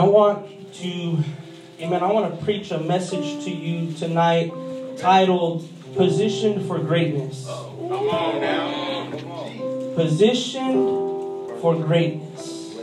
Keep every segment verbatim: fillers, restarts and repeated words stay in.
I want to, amen, I want to preach a message to you tonight titled, Positioned for Greatness. Come on now. Come on. Positioned for Greatness.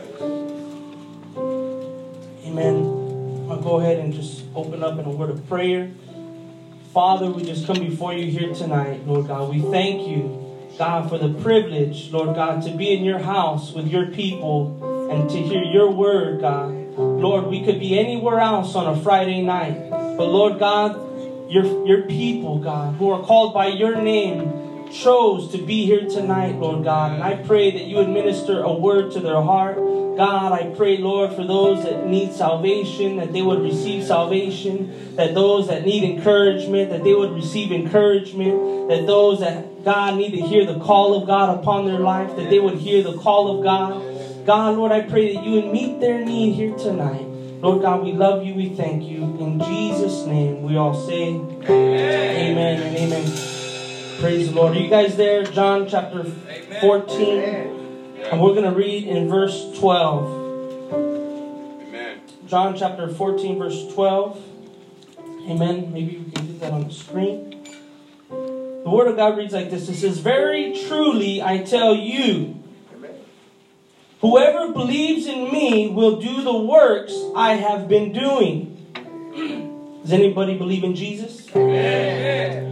Amen. I'm going to go ahead and just open up in a word of prayer. Father, we just come before you here tonight, Lord God. We thank you, God, for the privilege, Lord God, to be in your house with your people and to hear your word, God. Lord, we could be anywhere else on a Friday night. But Lord God, your, your people, God, who are called by your name, chose to be here tonight, Lord God. And I pray that you would minister a word to their heart. God, I pray, Lord, for those that need salvation, that they would receive salvation. That those that need encouragement, that they would receive encouragement. That those that, God, need to hear the call of God upon their life, that they would hear the call of God. God, Lord, I pray that you would meet their need here tonight. Lord God, we love you. We thank you. In Jesus' name, we all say amen, amen and amen. Praise the Lord. Are you guys there? John chapter fourteen. And we're going to read in verse twelve. Amen. John chapter fourteen, verse twelve. Amen. Maybe we can get that on the screen. The Word of God reads like this. It says, "Very truly I tell you, whoever believes in me will do the works I have been doing." Does anybody believe in Jesus? Amen.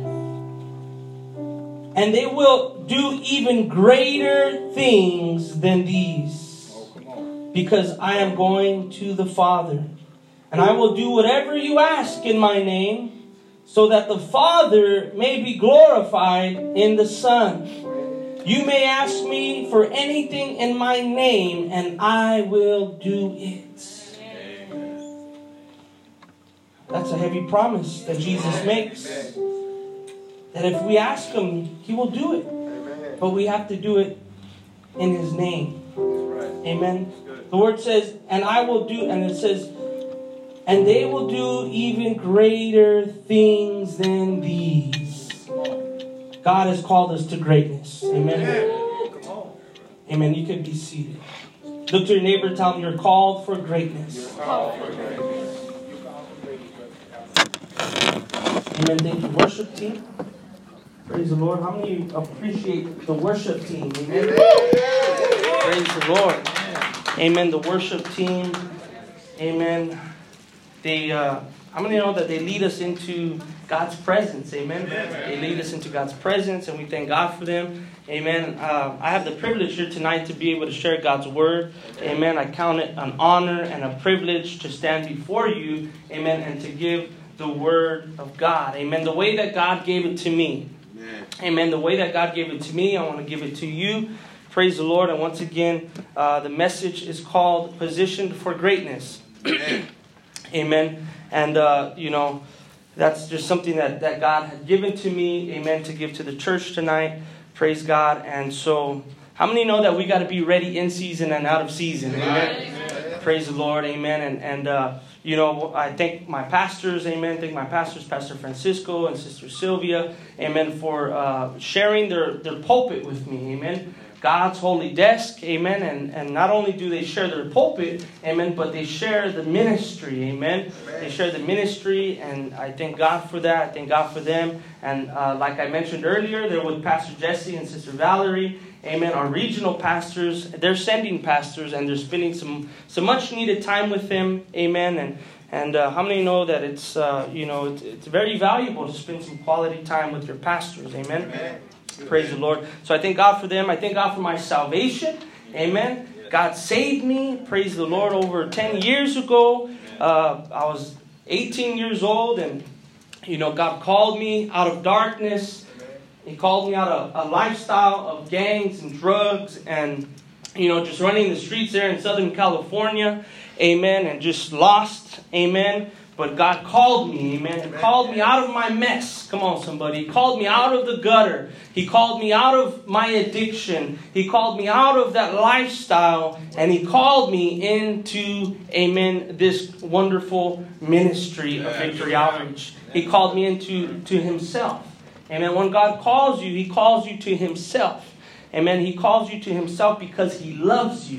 "And they will do even greater things than these, Oh, come on. because I am going to the Father. And I will do whatever you ask in my name, so that the Father may be glorified in the Son. You may ask me for anything in my name, and I will do it." Amen. That's a heavy promise that Jesus makes. That if we ask him, he will do it. But we have to do it in his name. Amen. The word says, and I will do, and it says, and they will do even greater things than these. God has called us to greatness. Amen. Amen. You can be seated. Look to your neighbor, tell him you're called for greatness. Amen. Thank you, worship team. Praise the Lord. How many appreciate the worship team? Amen. Praise the Lord. Amen. The worship team. Amen. They, uh, how many know that they lead us into God's presence? Amen. They lead us into God's presence, and we thank God for them. Amen. Uh, I have the privilege here tonight to be able to share God's word. Amen. I count it an honor and a privilege to stand before you. Amen. And to give the word of God. Amen. The way that God gave it to me. Amen. The way that God gave it to me, I want to give it to you. Praise the Lord. And once again, uh, the message is called Positioned for Greatness. Amen. Amen. And, uh, you know, that's just something that, that God had given to me. Amen. To give to the church tonight. Praise God. And so, how many know that we got to be ready in season and out of season? Amen. Amen. Praise the Lord. Amen. And, and uh, you know, I thank my pastors. Amen. Thank my pastors, Pastor Francisco and Sister Sylvia. Amen. For uh, sharing their, their pulpit with me. Amen. God's holy desk. Amen. And, and not only do they share their pulpit. Amen. But they share the ministry. Amen. Amen. They share the ministry. And I thank God for that. I thank God for them. And uh, like I mentioned earlier, they're with Pastor Jesse and Sister Valerie. Amen. Our regional pastors, they're sending pastors, and they're spending some, some much needed time with them. Amen. And and uh, how many know that it's uh, you know it's, it's very valuable to spend some quality time with your pastors. Amen. Amen. Praise the Lord. So I thank God for them. I thank God for my salvation. Amen. God saved me. Praise the Lord. Over ten years ago, uh, I was eighteen years old, and you know God called me out of darkness. He called me out of a lifestyle of gangs and drugs and, you know, just running the streets there in Southern California. Amen. And just lost. Amen. But God called me. Amen. He called me out of my mess. Come on, somebody. He called me out of the gutter. He called me out of my addiction. He called me out of that lifestyle. And he called me into, amen, this wonderful ministry of Victory Outreach. He called me into to himself. Amen. When God calls you, he calls you to himself. Amen. He calls you to himself because he loves you.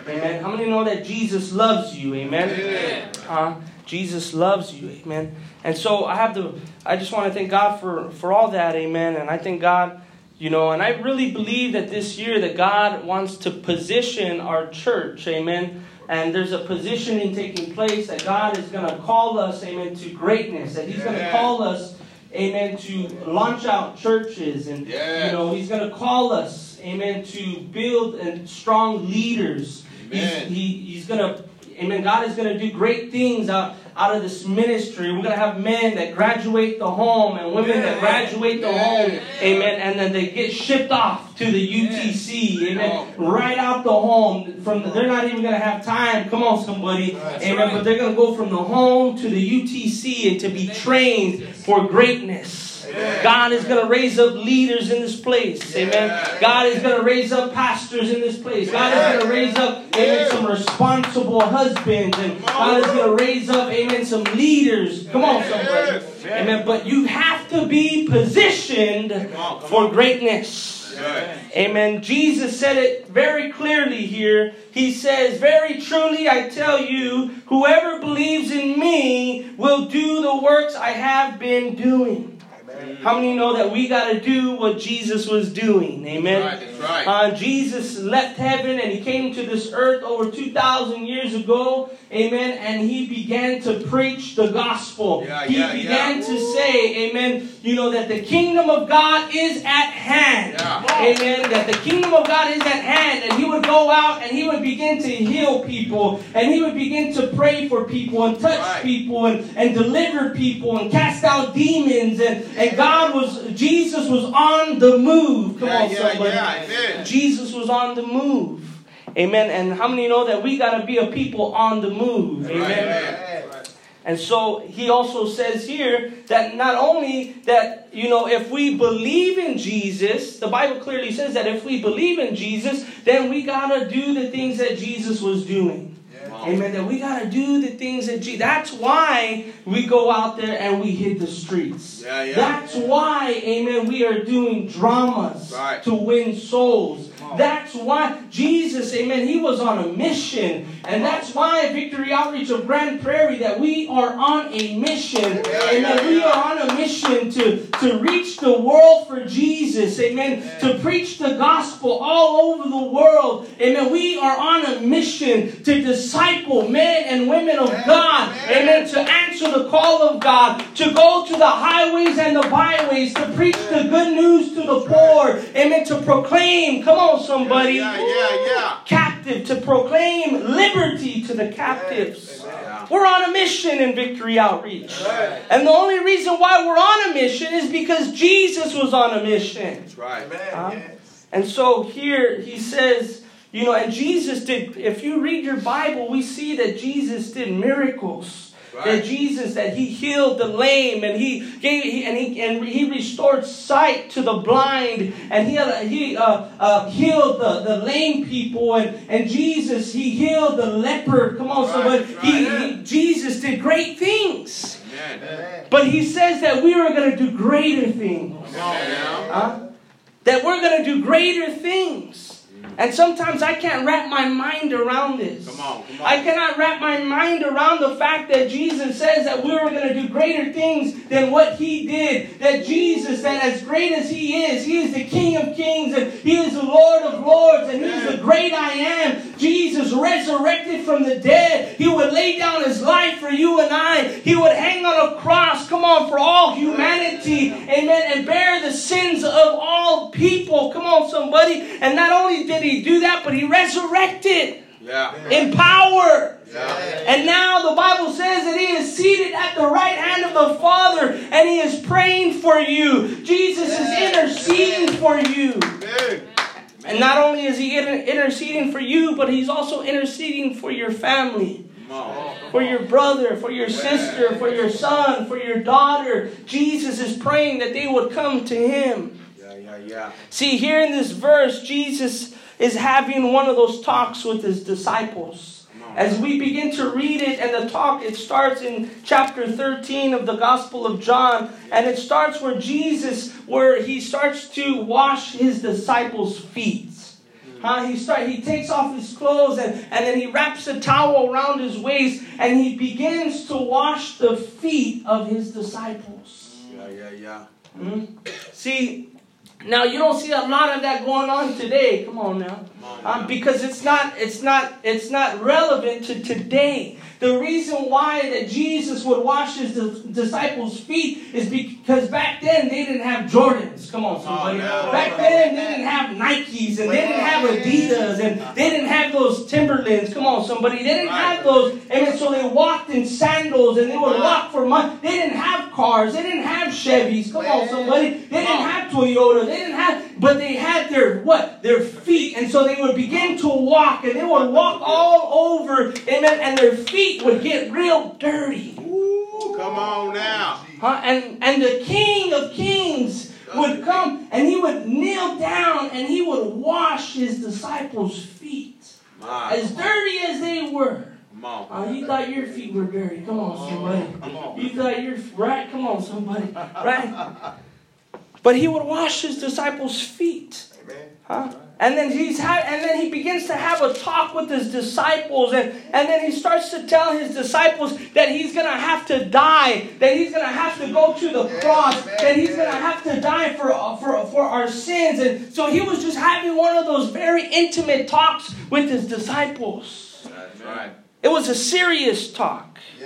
Amen. How many know that Jesus loves you? Amen. Amen. Uh, Jesus loves you. Amen. And so I have to, I just want to thank God for, for all that. Amen. And I thank God, you know, and I really believe that this year that God wants to position our church. Amen. And there's a positioning taking place that God is going to call us, amen, to greatness. That He's going to call us, amen, to launch out churches. And, yes. you know, He's going to call us, amen, to build and strong leaders. Amen. He's, he, he's going to, amen, God is going to do great things out, out of this ministry. We're going to have men that graduate the home and women Amen. that graduate the Amen. home. Amen. And then they get shipped off to the U T C. Amen. Right out the home. From the, they're not even going to have time. Come on, somebody. That's Amen. right. But they're going to go from the home to the U T C and to be trained for greatness. Amen. God is going to raise up leaders in this place. Amen. Yeah. God is going to raise up pastors in this place. God is going to raise up, amen, some responsible husbands. And God is going to raise up, amen, some leaders. Come on, somebody. Amen. But you have to be positioned for greatness. Amen. Jesus said it very clearly here. He says, very truly I tell you, whoever believes in me will do the works I have been doing. How many know that we got to do what Jesus was doing? Amen. That's right. That's right. Uh, Jesus left heaven and He came to this earth over two thousand years ago. Amen. And He began to preach the gospel. Yeah, he yeah, began yeah. to say, amen, you know, that the kingdom of God is at hand. Yeah. Amen. That the kingdom of God is at hand. And He would go out and He would begin to heal people. And He would begin to pray for people and touch Right. people and, and deliver people and cast out demons. And, and God was, Jesus was on the move. Come Yeah, on, yeah, somebody. yeah, amen. Jesus was on the move. Amen. And how many know that we got to be a people on the move? Amen. Right, amen. And so He also says here that not only that, you know, if we believe in Jesus, the Bible clearly says that if we believe in Jesus, then we got to do the things that Jesus was doing. Amen. That we got to do the things that Jesus... That's why we go out there and we hit the streets. Yeah, yeah. That's why, amen, we are doing dramas Right. to win souls. That's why Jesus, amen, He was on a mission. And that's why at Victory Outreach of Grand Prairie that we are on a mission. Yeah, Amen. yeah, We yeah. are on a mission to, to reach the world for Jesus. Amen. To preach the gospel all over the world. Amen. We are on a mission to disciple men and women of God. Amen. To answer the call of God. To go to the highways and the byways. To preach the good news to the poor. Amen. To proclaim. Come on, somebody. Yeah, yeah, yeah. Captive. To proclaim liberty to the captives. We're on a mission in Victory Outreach. And the only reason why we're on a mission is because Jesus was on a mission. That's right. Uh, and so here He says, you know, and Jesus did, if you read your Bible, we see that Jesus did miracles. Right. That Jesus, that He healed the lame, and He gave, he, and He and He restored sight to the blind, and He He uh, uh, healed the, the lame people, and, and Jesus, He healed the leper. Come on, Right, somebody. right. He, he Jesus did great things, Amen. but He says that we are going to do greater things. Come on now. Huh? That we're going to do greater things. And sometimes I can't wrap my mind around this. Come on, come on. I cannot wrap my mind around the fact that Jesus says that we were going to do greater things than what He did. That Jesus, that as great as He is, He is the King of Kings and He is the Lord of Lords and He is the great I am. Jesus resurrected from the dead. He would lay down His life for you and I. He would hang on a cross, come on, for all humanity. Amen. And bear the sins of all people. Come on, somebody. And not only did He do that, but He resurrected Yeah. in power. Yeah. And now the Bible says that He is seated at the right hand of the Father and He is praying for you. Jesus is interceding for you. Good. And not only is He inter- interceding for you, but He's also interceding for your family. Come on. For your brother, for your sister, for your son, for your daughter. Jesus is praying that they would come to Him. Yeah, yeah, yeah. See, here in this verse, Jesus is having one of those talks with His disciples. As we begin to read it, and the talk, it starts in chapter thirteen of the Gospel of John. And it starts where Jesus, where He starts to wash His disciples' feet. Huh? He start, he takes off his clothes and, and then he wraps a towel around his waist and he begins to wash the feet of his disciples. Yeah, yeah, yeah. Mm-hmm. See, now you don't see a lot of that going on today. Come on now, Come on um, now. because it's not, it's not, it's not relevant to today. The reason why that Jesus would wash his disciples' feet is because back then they didn't have Jordans. Come on, somebody. Oh, no. Back then they didn't have Nikes and they didn't have Adidas and they didn't have those Timberlands. Come on, somebody. They didn't have those. Amen. So they walked in sandals and they would walk for months. They didn't have cars. They didn't have Chevys. Come on, somebody. They didn't have Toyota. They didn't have, but they had their what? Their feet. And so they would begin to walk and they would walk all over. Amen. And their feet would get real dirty. Ooh, come on now. Huh? And, and the King of Kings would come and he would kneel down and he would wash his disciples' feet. My. As dirty as they were. Come on. Uh, you thought your feet were dirty. Come on, somebody. Come on. You thought your right? Come on, somebody. Right? But he would wash his disciples' feet. Huh? And then he's ha- and then he begins to have a talk with his disciples, and, and then he starts to tell his disciples that he's gonna have to die, that he's gonna have to go to the cross, that he's gonna have to die for for for our sins. And so he was just having one of those very intimate talks with his disciples. That's right. It was a serious talk.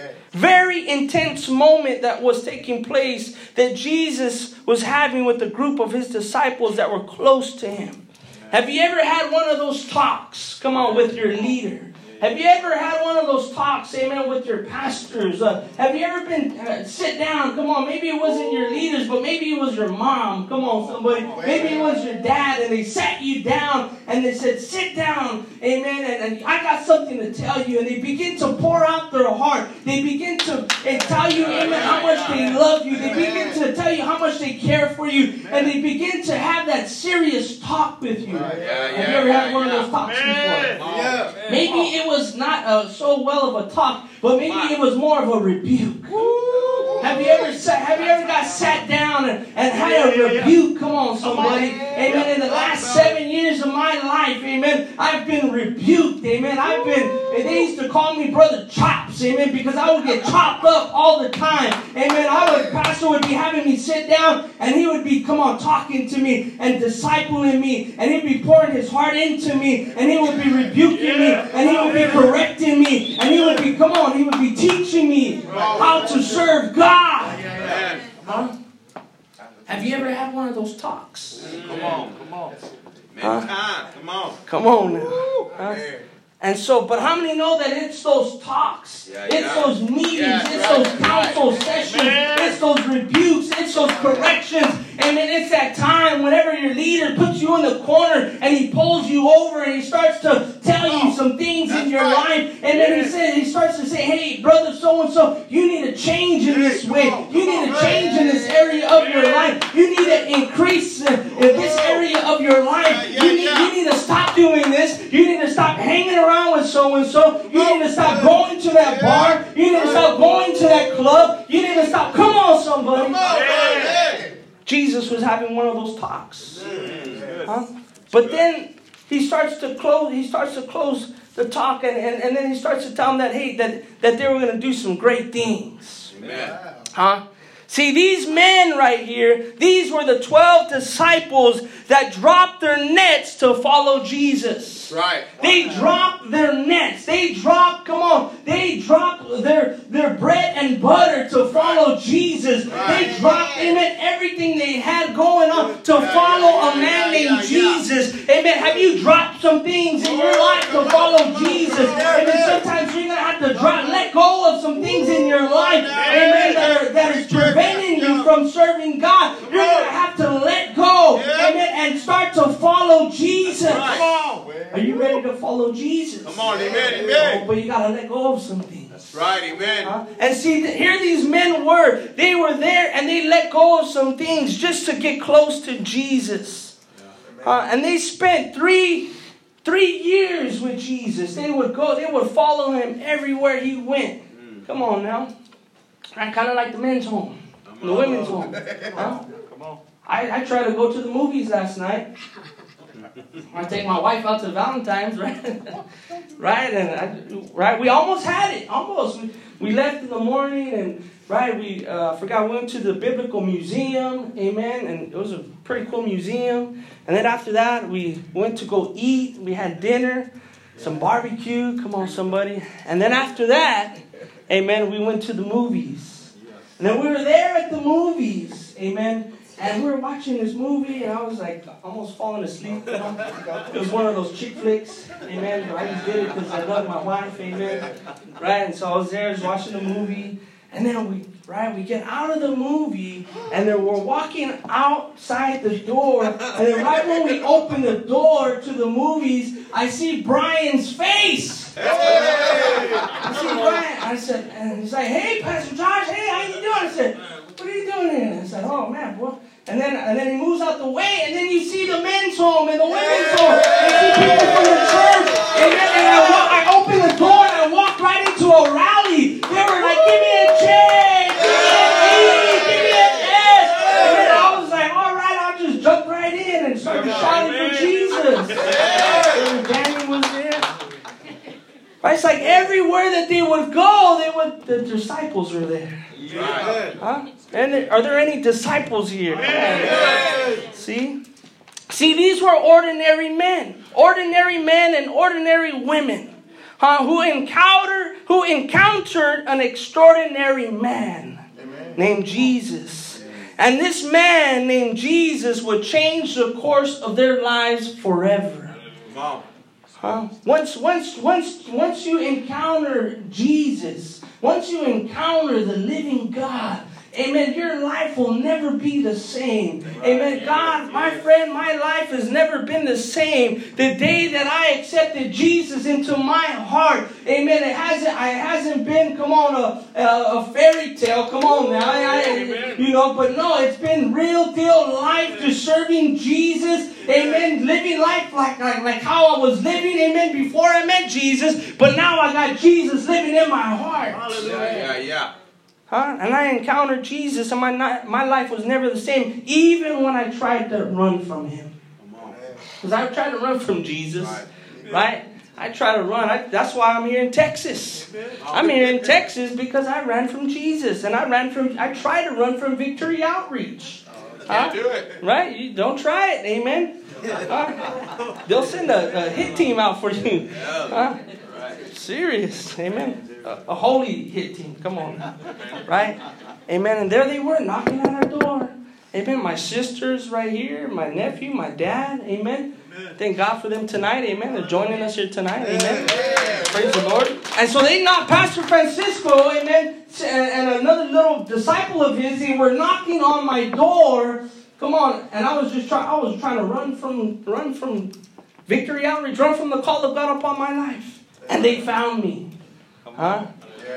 Very intense moment that was taking place that Jesus was having with a group of his disciples that were close to him. Have you ever had one of those talks, come on, with your leader? Have you ever had one of those talks, amen, with your pastors? Uh, have you ever been, uh, sit down, come on, maybe it wasn't your leaders, but maybe it was your mom, come on, somebody. Maybe it was your dad, and they sat you down, and they said, sit down, amen, and, and I got something to tell you. And they begin to pour out their heart. They begin to and tell you, amen, how much they love you. They begin to tell you how much they care for you. And they begin to have that serious talk with you. Yeah, yeah, Have you ever had one yeah. of those talks before? Yeah. Maybe it was not uh, so well of a talk, but maybe it was more of a rebuke. Have you ever sat, have you ever got sat down and, and had a rebuke? Come on, somebody. Amen. In the last seven years of my life, amen, I've been rebuked. Amen. I've been, they used to call me Brother Chops. Amen. Because I would get chopped up all the time. Amen. I would, Pastor would be having me sit down and he would be, come on, talking to me and discipling me. And he'd be pouring his heart into me. And he would be rebuking me. And he would be correcting me. And he would be, come on, he would be teaching me how to serve God. Huh? Have you ever had one of those talks? Come on, come on. Huh? Time, come on. Come on now. Huh? And so, but how many know that it's those talks, Yeah, it's yeah. those meetings, Yeah, it's right, those council right. sessions, Man. it's those rebukes, it's those corrections, and then it's that time whenever your leader puts you in the corner and he pulls you over and he starts to tell you some things in That's your right. life, and then he says, he starts to say, hey, brother so-and-so, you need to change in this way, you need to change in this area of your life, you need to increase in this area of your life, Yeah, you need, yeah. you need to stop doing this, you need to stop hanging around with so-and-so, you need to stop going to that bar, you need to stop going to that club, you need to stop, come on somebody. Come on, man. Jesus was having one of those talks. Huh? But then he starts to close, he starts to close the talk and, and, and then he starts to tell them that, hey, that, that they were going to do some great things. Amen. Huh? See, these men right here, these were the twelve disciples that dropped their nets to follow Jesus. Right. They dropped their nets. They dropped, come on, they dropped their, their bread and butter to follow Jesus. Right. They dropped, amen, everything they had going on to Yeah, follow yeah, a man yeah, named yeah, yeah. Jesus. Amen. Have you dropped some things in your life to follow Jesus? Amen. Sometimes you're going to have to drop, let go of some things in your life, amen, that, are, that is preventing you from serving God. You're going to have to let go, amen, and start to follow Jesus. Come on. Are you ready to follow Jesus? Come on, amen, Oh, amen. but you got to let go of some things. That's right, amen. Huh? And see, th- here these men were. They were there and they let go of some things just to get close to Jesus. Uh, and they spent three, three years with Jesus. They would go, they would follow him everywhere he went. Come on now. Kind of like the men's home, the women's home. Huh? Come on. I, I tried to go to the movies last night. I take my wife out to Valentine's, right? right, and I, right, we almost had it, almost. We, we left in the morning, and right, we uh, forgot we went to the Biblical Museum, amen, and it was a pretty cool museum. And then after that, we went to go eat. We had dinner, some barbecue. Come on, somebody. And then after that, amen, we went to the movies. And then we were there at the movies, amen. And we were watching this movie, and I was like almost falling asleep. You know? It was one of those chick flicks, amen. But I just did it because I love my wife, amen. Right? And so I was there, just watching the movie. And then we, right, we get out of the movie, and then we're walking outside the door. And then right when we open the door to the movies, I see Brian's face. Hey! I see Brian. I said, and he's like, "Hey, Pastor Josh, hey, how you doing?" I said, "What are you doing here?" I said, "Oh man, what?" And then, and then he moves out the way, and then you see the men's home and the women's home. You see people from the church. And then and I, walk, I opened the door and I walked right into a rally. They were like, "Give me a J, give me an E, give me an S." And then I was like, "All right, I'll just jump right in and start shouting for Jesus." And Danny was there. Right? It's like everywhere that they would go, they would. The disciples were there. Yeah. Huh? And are there any disciples here? Yeah. See? See, these were ordinary men. Ordinary men and ordinary women. Huh? Who encountered, who encountered an extraordinary man. Amen. Named Jesus. Amen. And this man named Jesus would change the course of their lives forever. Wow. Huh? Once, once, once, once you encounter Jesus, once you encounter the living God, amen, your life will never be the same. Amen. God, my friend, my life has never been the same. The day that I accepted Jesus into my heart, amen, it hasn't, it hasn't been, come on, a, a, a fairy tale. Come on now. I, I, you know, but no, it's been real deal life, just serving Jesus. Amen. Living life like, like, like how I was living, amen, before I met Jesus. But now I got Jesus living in my heart. Hallelujah. Yeah, yeah. Huh? And I encountered Jesus, and my my life was never the same, even when I tried to run from Him. Because I tried to run from Jesus, right? right? I try to run. I, that's why I'm here in Texas. I'm here in Texas because I ran from Jesus, and I ran from. I tried to run from Victory Outreach. Can't Huh? do it. Right? You don't try it. Amen. Huh? They'll send a, a hit team out for you. Huh? Serious. Amen. A, a holy hit team. Come on. Right? Amen. And there they were knocking on our door. Amen. My sisters right here. My nephew. My dad. Amen. Thank God for them tonight. Amen. They're joining us here tonight. Amen. Praise the Lord. And so they knocked Pastor Francisco. Amen. And another little disciple of his. They were knocking on my door. Come on. And I was just trying. I was trying to run from run from Victory Outreach. Run from the call of God upon my life. And they found me. Huh?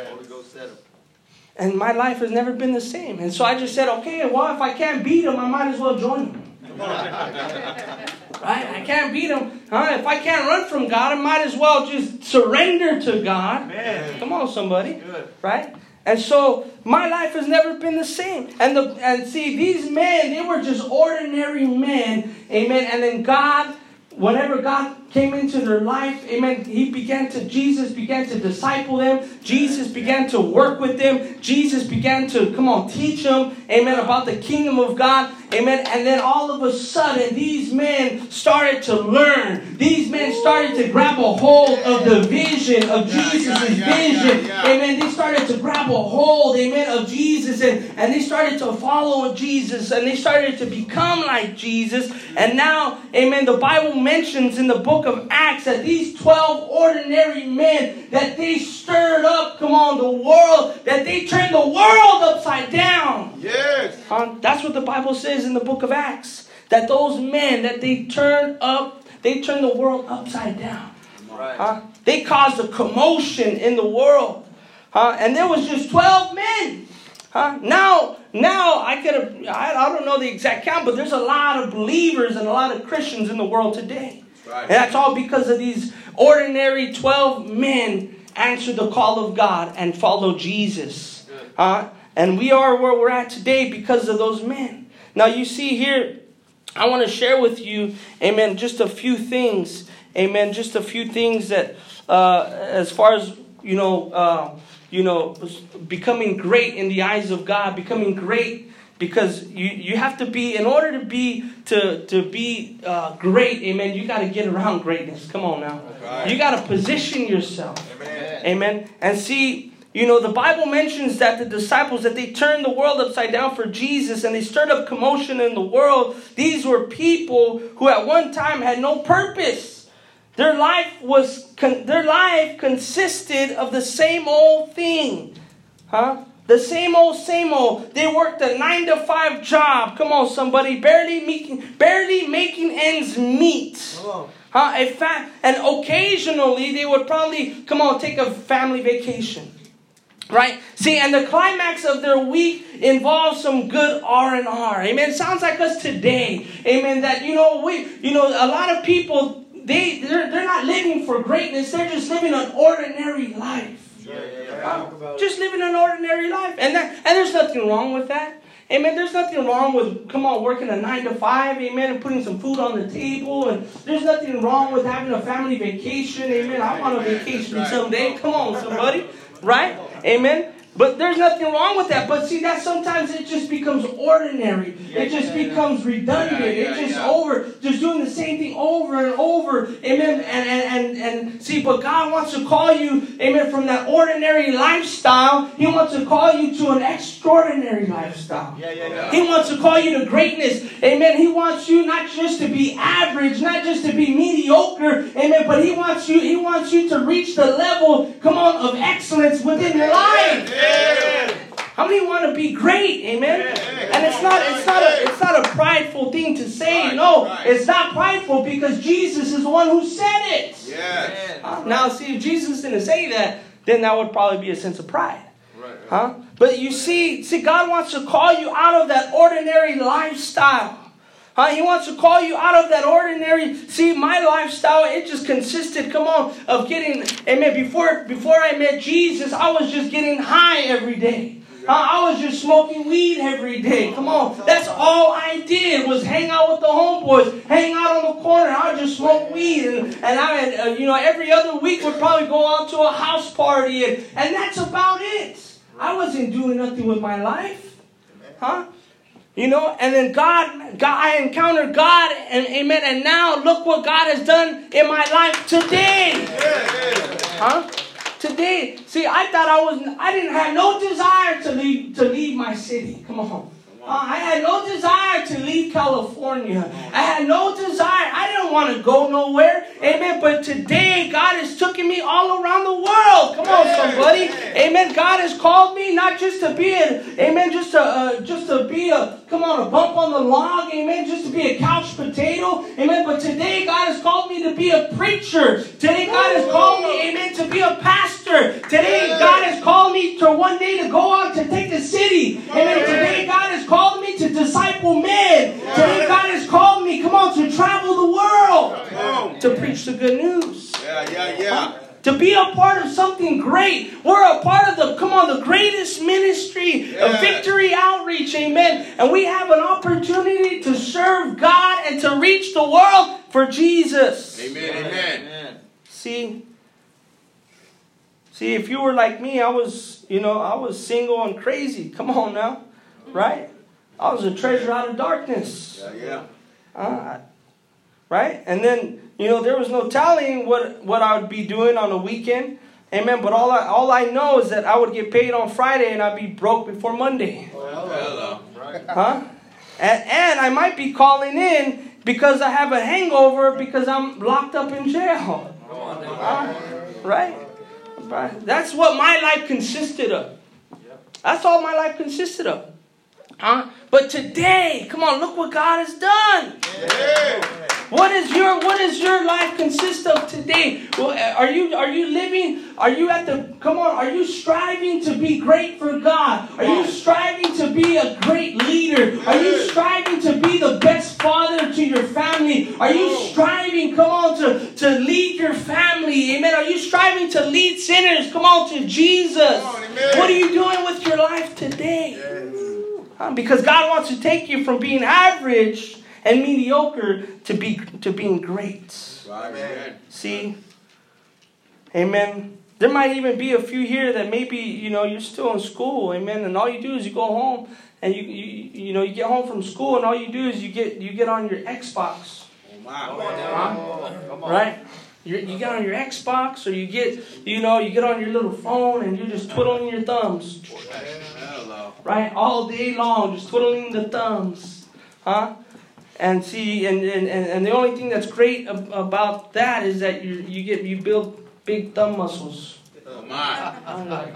And my life has never been the same. And so I just said, okay, well, if I can't beat them, I might as well join them. Right? I can't beat them. Huh? If I can't run from God, I might as well just surrender to God. Man. Come on, somebody. Good. Right? And so my life has never been the same. And the and see, these men, they were just ordinary men. Amen. And then God, whenever God came into their life, amen, He began to, Jesus began to disciple them. Jesus began to work with them. Jesus began to, come on, teach them, amen, about the kingdom of God. Amen. And then all of a sudden, these men started to learn. These men started to grab a hold of the vision of Jesus' yeah, yeah, vision. Yeah, yeah. Amen. They started to grab a hold, amen, of Jesus. And, and they started to follow Jesus. And they started to become like Jesus. And now, amen, the Bible mentions in the book of Acts that these twelve ordinary men, that they stirred up, come on, the world, that they turned the world upside down. Yes. Um, that's what the Bible says in the book of Acts. That those men, that they turned up, they turned the world upside down. Right. Huh? They caused a commotion in the world. Huh? And there was just twelve men. Huh? Now, now I could have, I, I don't know the exact count, but there's a lot of believers and a lot of Christians in the world today. Right. And that's all because of these ordinary twelve men answered the call of God and followed Jesus. Huh? And we are where we're at today because of those men. Now you see here, I want to share with you, amen, just a few things. Amen, just a few things that uh, as far as, you know, uh, you know, becoming great in the eyes of God, becoming great, because you, you have to be, in order to be to to be uh, great, amen, you got to get around greatness. Come on now. Right. You got to position yourself. Amen. Amen. And see, you know, the Bible mentions that the disciples, that they turned the world upside down for Jesus and they stirred up commotion in the world. These were people who at one time had no purpose. Their life was con- their life consisted of the same old thing. Huh? The same old, same old. They worked a nine to five job. Come on, somebody. Barely making, barely making ends meet. Huh? In fact, and occasionally they would probably, come on, take a family vacation. Right? See, and the climax of their week involves some good R and R. Amen. Sounds like us today. Amen. That, you know, we, you know, a lot of people, they, they're, they're not living for greatness. They're just living an ordinary life. Yeah, yeah, yeah. Uh, just living an ordinary life. And that, and there's nothing wrong with that. Amen. There's nothing wrong with, come on, working a nine to five, amen, and putting some food on the table. And there's nothing wrong with having a family vacation, amen. I want a vacation someday. Come on, somebody. Right? Amen. But there's nothing wrong with that. But see, that sometimes it just becomes ordinary. It just becomes redundant. Yeah, yeah, it's just yeah. over, just doing the same thing over and over. Amen. And, and, and, and see, but God wants to call you, amen, from that ordinary lifestyle. He wants to call you to an extraordinary lifestyle. Yeah, yeah, yeah. He wants to call you to greatness. Amen. He wants you not just to be average, not just to be mediocre. Amen. But he wants you, he wants you to reach the level, come on, of excellence within your life. Yeah. How many want to be great? Amen. And it's not it's not a it's not a prideful thing to say. No, it's not prideful because Jesus is the one who said it. Yes. Uh, now, see, if Jesus didn't say that, then that would probably be a sense of pride. Right. Huh? But you see, see, God wants to call you out of that ordinary lifestyle. Huh? He wants to call you out of that ordinary. See, my lifestyle, it just consisted, come on, of getting, amen, before, before I met Jesus, I was just getting high every day. Uh, I was just smoking weed every day. Come on. That's all I did was hang out with the homeboys, hang out on the corner. I would just smoke weed. And, and I had, uh, you know, every other week would probably go out to a house party. And, and that's about it. I wasn't doing nothing with my life. Huh? You know, and then God, God, I encountered God, and amen, and now look what God has done in my life today. Huh? Today. See, I thought I was, I didn't have no desire to leave, to leave my city. Come on. Uh, I had no desire to leave California. I had no desire. I didn't want to go nowhere. Amen. But today, God has taken me all around the world. Come on, somebody. Amen. God has called me not just to be a, amen, just to, uh, just to be a, come on, a bump on the log. Amen. Just to be a couch potato. Amen. But today, God has called me to be a preacher. Today, God has called me, amen, to be a pastor. Today, God has called me to one day to go out to take the city. Amen. Today, God has called called me to disciple men. Yeah. Today God has called me, come on, to travel the world. Yeah. To preach the good news. Yeah, yeah, yeah. To be a part of something great. We're a part of the, come on, the greatest ministry yeah. of Victory Outreach. Amen. And we have an opportunity to serve God and to reach the world for Jesus. Amen, amen. See, see, if you were like me, I was, you know, I was single and crazy. Come on now. Right? I was a treasure out of darkness. Yeah, yeah. Uh, right? And then, you know, there was no telling what, what I would be doing on the weekend. Amen. But all I, all I know is that I would get paid on Friday and I'd be broke before Monday. Oh, hello. Huh? And, and I might be calling in because I have a hangover because I'm locked up in jail. Uh, right? Right? That's what my life consisted of. That's all my life consisted of. Huh? But today, come on, look what God has done. Yeah. What is your what is your life consist of today? Well, are you are you living? Are you at the come on? Are you striving to be great for God? Are you striving to be a great leader? Are you striving to be the best father to your family? Are you striving, come on, to, to lead your family? Amen. Are you striving to lead sinners? Come on, to Jesus. What are you doing with your life today? Huh? Because God wants to take you from being average, and mediocre to be to being great. Right, amen. See? Amen. There might even be a few here that maybe, you know, you're still in school, amen, and all you do is you go home and you you, you know, you get home from school and all you do is you get you get on your Xbox. Oh my. Come on now. Come on. Right? You you get on your Xbox or you get, you know, you get on your little phone and you're just twiddling your thumbs. Hello. Right? All day long, just twiddling the thumbs. Huh? And see, and, and, and the only thing that's great ab- about that is that you you get you build big thumb muscles. Oh my. I'm like,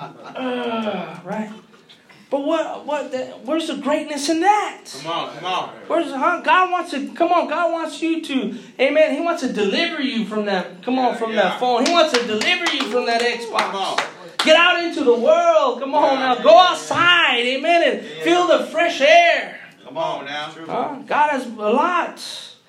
"Ugh," right? But what what the, where's the greatness in that? Come on, come on. Where's huh? God wants to come on. God wants you to, amen. He wants to deliver you from that. Come on, from Yeah, yeah. that phone. He wants to deliver you from that Come on. Xbox. Get out into the world. Come on Yeah. now. Go outside, amen, and feel the fresh air. Come on now. Huh? God has a lot.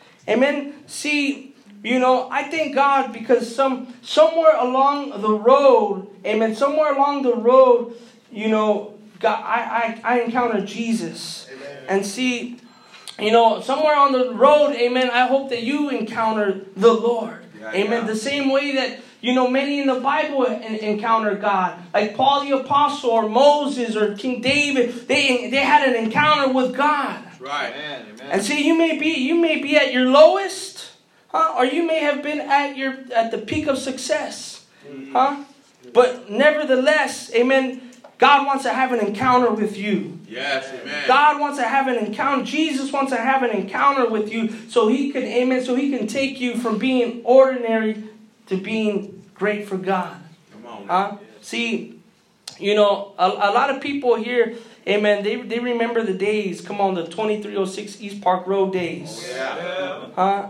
Amen. See, you know, I thank God because some somewhere along the road, amen, somewhere along the road, you know, God, I, I, I encountered Jesus. Amen. And see, you know, somewhere on the road, amen, I hope that you encounter the Lord. Yeah, amen. yeah. The same way that, you know, many in the Bible en- encounter God. Like Paul the Apostle or Moses or King David, they, they had an encounter with God. Right. Amen. Amen. And see, you may be you may be at your lowest, huh? Or you may have been at your at the peak of success, huh? But nevertheless, amen, God wants to have an encounter with you. Yes, amen. God wants to have an encounter. Jesus wants to have an encounter with you so he can, amen, so he can take you from being ordinary to being great for God. Come on. Huh? See, you know, a, a lot of people here, amen, they, they remember the days, come on, the twenty-three oh six East Park Road days. Yeah. Huh?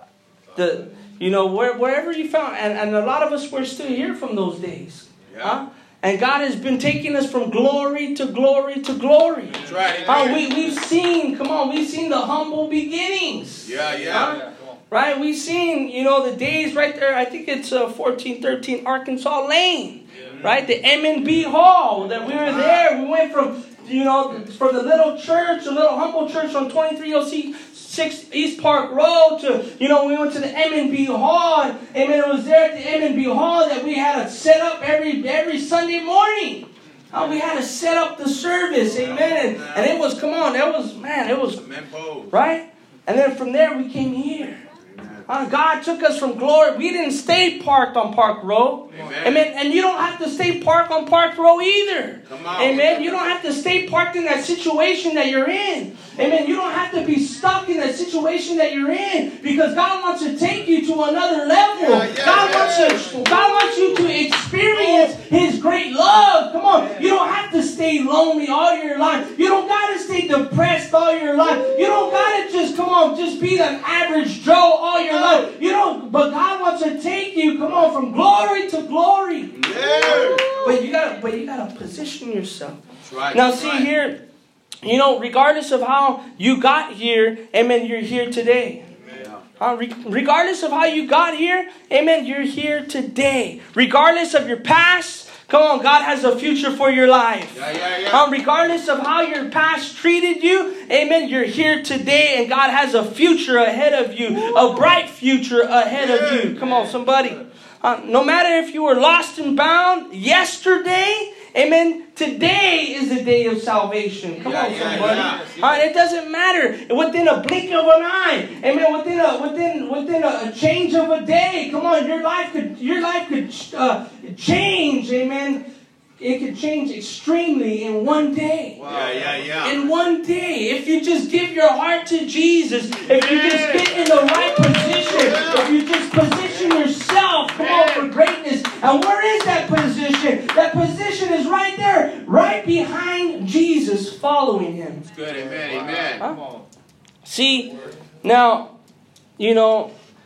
The, you know, where, wherever you found, and, and a lot of us, we're still here from those days. Yeah. Huh? And God has been taking us from glory to glory to glory. That's right. Huh? Amen. We, we've seen, come on, we've seen the humble beginnings. Yeah, yeah. Huh? Right? We've seen, you know, the days right there, I think it's uh, fourteen thirteen Arkansas Lane. Right? The M and B Hall that we were there. We went from, you know, from the little church, a little humble church on twenty-three oh six East Park Road to, you know, we went to the M and B Hall. And, and it was there at the M and B Hall that we had to set up every every Sunday morning. Uh, we had to set up the service. Amen. And, and it was, come on, that was, man, it was, Amen. Pose. right? And then from there we came here. Uh, God took us from glory. We didn't stay parked on Park Row. Amen. Amen. And you don't have to stay parked on Park Row either. Come on. Amen. You don't have to stay parked in that situation that you're in. Amen. You don't have to be stuck in that situation that you're in because God wants to take you to another level. Yeah, yeah, God yeah. wants to. God wants you to experience His great love. Come on. You don't have to stay lonely all your life. You don't got to stay depressed all your life. You don't got to just come on, just be the average Joe all your life. You don't. But God wants to take you. Come on, from glory to glory. Yeah. But you gotta, but you gotta position yourself. That's right. Now, That's see right. here, you know, regardless of how you got here, amen, you're here today. Amen. Uh, re- regardless of how you got here, amen, you're here today. Regardless of your past, come on, God has a future for your life. Yeah, yeah, yeah. Um, regardless of how your past treated you, amen, you're here today and God has a future ahead of you, a bright future ahead of you. Come on, somebody. Uh, no matter if you were lost and bound yesterday, amen, today is the day of salvation. Come Yeah, on, yeah, somebody. yeah. Uh, it doesn't matter. Within a blink of an eye, amen, within a within within a, a change of a day, come on, your life could your life could uh, change, amen. It could change extremely in one day. Yeah, yeah, yeah. In one day, if you just give your heart to Jesus, if you just get in the right position, if you just position yourself, come on, for greatness. And where is that position? That position is right there, right behind Jesus, following Him. It's good. Amen. Amen. Huh? See, now, you know,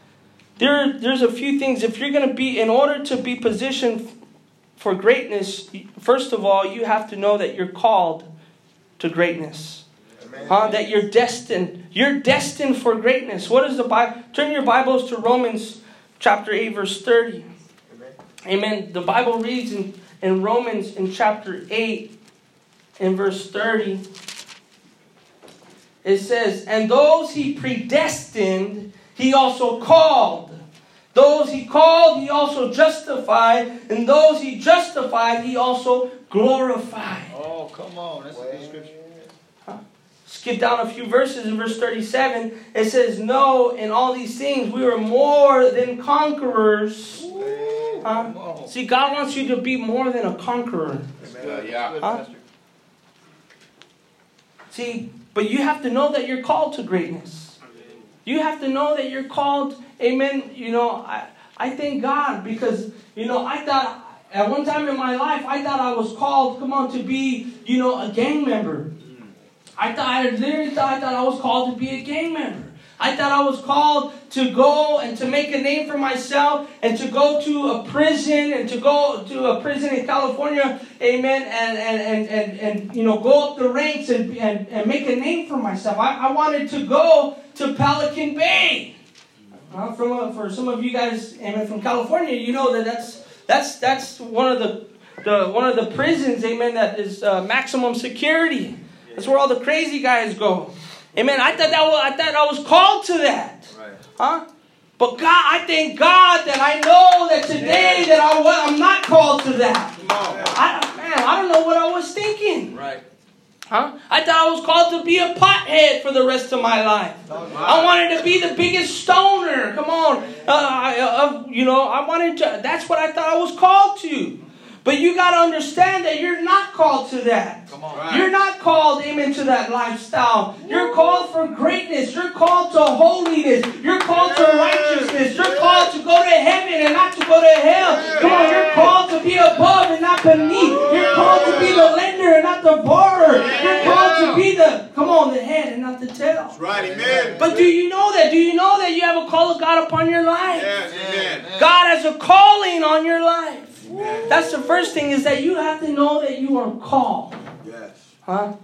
there, there's a few things. If you're going to be, in order to be positioned for greatness, first of all, you have to know that you're called to greatness. Huh? That you're destined. You're destined for greatness. What is the Bible? Turn your Bibles to Romans chapter eight, verse thirty. Amen. The Bible reads in, in Romans in chapter eight, in verse thirty. it says, and those he predestined, he also called. Those he called, he also justified. And those he justified, he also glorified. Oh, come on. That's a good scripture. Huh? Skip down a few verses in verse thirty-seven. It says, no, in all these things we are more than conquerors. Huh? See, God wants you to be more than a conqueror. Uh, yeah. Huh? See, but you have to know that you're called to greatness. You have to know that you're called, amen. You know, I, I thank God because, you know, I thought at one time in my life, I thought I was called, come on, to be, you know, a gang member. I thought, I literally thought, I thought I was called to be a gang member. I thought I was called to go and to make a name for myself and to go to a prison and to go to a prison in California, amen, and and and and, and you know, go up the ranks and, and, and make a name for myself. I, I wanted to go to Pelican Bay. Uh, from uh, for some of you guys, amen, from California, you know that that's that's that's one of the the one of the prisons, amen, that is uh, maximum security. That's where all the crazy guys go. Amen. I thought that was, I thought I was called to that. Right. Huh? But God, I thank God that I know that today that I, I'm not called to that. I, man, I don't know what I was thinking. Right. Huh? I thought I was called to be a pothead for the rest of my life. I wanted to be the biggest stoner. Come on. Uh, I, uh, you know, I wanted to, that's what I thought I was called to. But you got to understand that you're not called to that. Come on. Right. You're not called, amen, to that lifestyle. You're called for greatness. You're called to holiness. You're called to righteousness. You're called to go to heaven and not to go to hell. Come on, you're called to be above and not beneath. You're called to be the lender and not the borrower. You're called to be the, come on, the head and not the tail. That's right, amen. But do you know that? Do you know that you have a call of God upon your life? Yes, amen. God has a calling on your life. That's the first thing, is that you have to know that you are called. Yes. Huh?